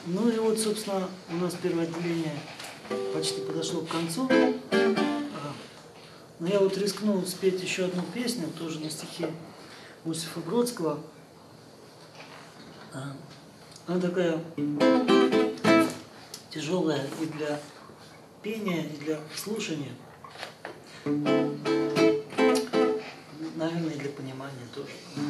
Ну и вот, собственно, у нас первое отделение почти подошло к концу. Но я вот рискнул спеть еще одну песню, тоже на стихи Иосифа Бродского. Она такая тяжелая и для пения, и для слушания. Наверное, и для понимания тоже.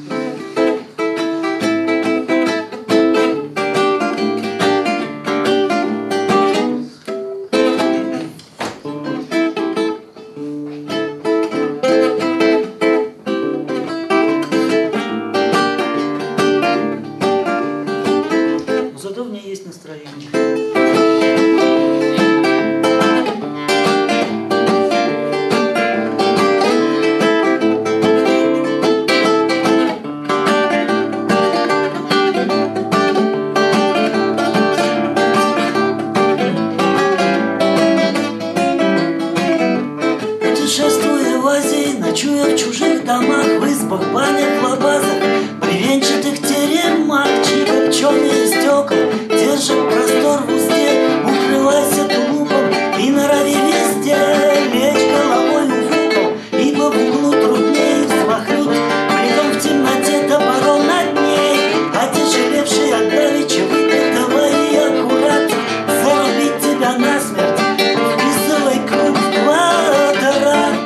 Зато в ней есть настроение. Путешествуя в Азии, ночуя в чужих домах, в избах, банях, лабазах, бревенчатых теремах, чьи копченые стекла держат простор в узде. Укрывайся тулупом и норови везде лечь головой в угол, ибо в углу труднее взмахнуть, притом в темноте топором над ней, отяжелевший от давеча выпитого и аккурат зарубить тебя насмерть, вписывай круг в квадрат.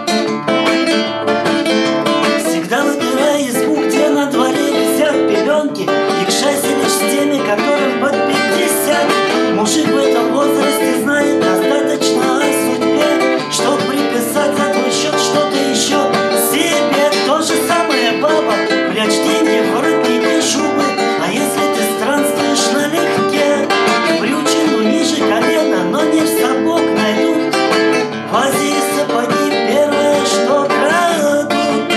Всегда выбирай избу, где на дворе висят пеленки, якшайся лишь с теми, которым под 50. Мужик в этом возрасте знает достаточно о судьбе, чтоб приписать за твой счет что-то еще себе. То же самое, баба, прячь деньги в воротнике шубы. А если ты странствуешь налегке, брючину ниже колена, но не в сапог найдут в Азии сапоги первое, что крадут.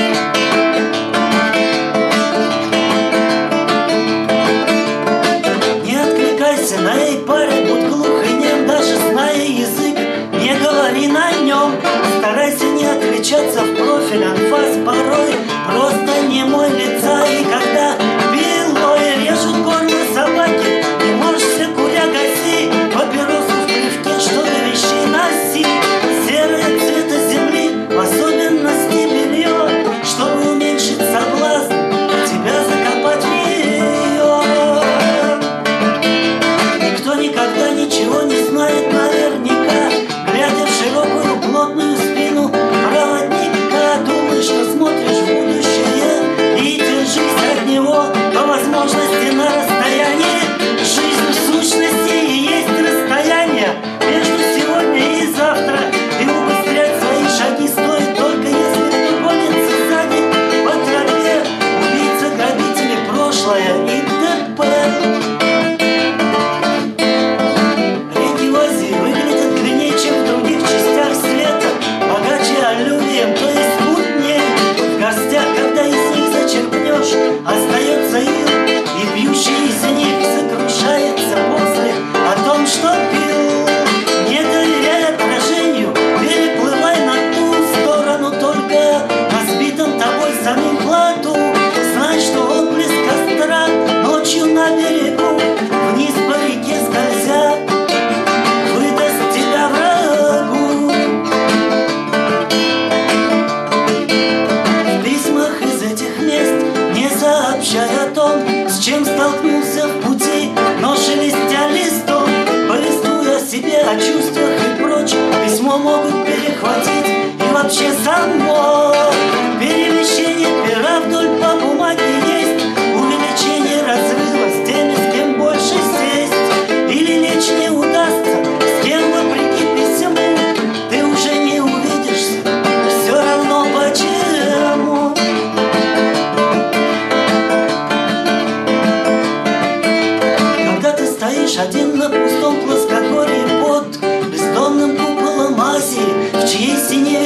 Не откликайся на эй парень, будь глух и нем, даже зная язык, не говори на нем. Старайся не отличаться в профиль, анфас порой просто не мой лица. И когда пилой режут горло собаки, не можешься, куря, гаси папиросу в плевке, что до вещей носи. Серое цвета земли, в особенности белье, чтобы уменьшить соблазн тебя закопать в нее. Никто никогда ничего не знает наверняка, глядя в широкую плотную спину проводника. Думай, что смотришь в будущее, и держись от него по возможности на расстоянии. Жизнь в сущности и есть расстояние между сегодня и завтра, и убыстрять свои шаги стоит только если кто гонится сзади по тропе. Убийца, грабители, прошлое и т.п. Реки в Азии выглядят длиннее, чем в других частях света, богаче аллювием, то есть мутнее. В горстях, когда из них зачерпнешь, остается ил, и пьющий из них сокрушается после о том, что пил. Не доверяй отражению, переплывай на ту сторону только на сбитом тобой самим плоту. Знай, что отблеск костра ночью на берегу, вниз по реке скользя, выдаст тебя врагу. В письмах из этих мест не сообщай о том, с чем столкнулся в пути, но шелестя листом, повествуя о себе, о чувствах и прочь, письмо могут перехватить и вообще само. Перемещение пера вдоль по бумаге есть увеличение разрыва с теми, с кем больше сесть, или лечь не удастся, с кем вопреки письму ты уже не увидишься, все равно почему. Когда ты стоишь один на пустом плоскогорье под бездонным куполом Азии, в чьей стене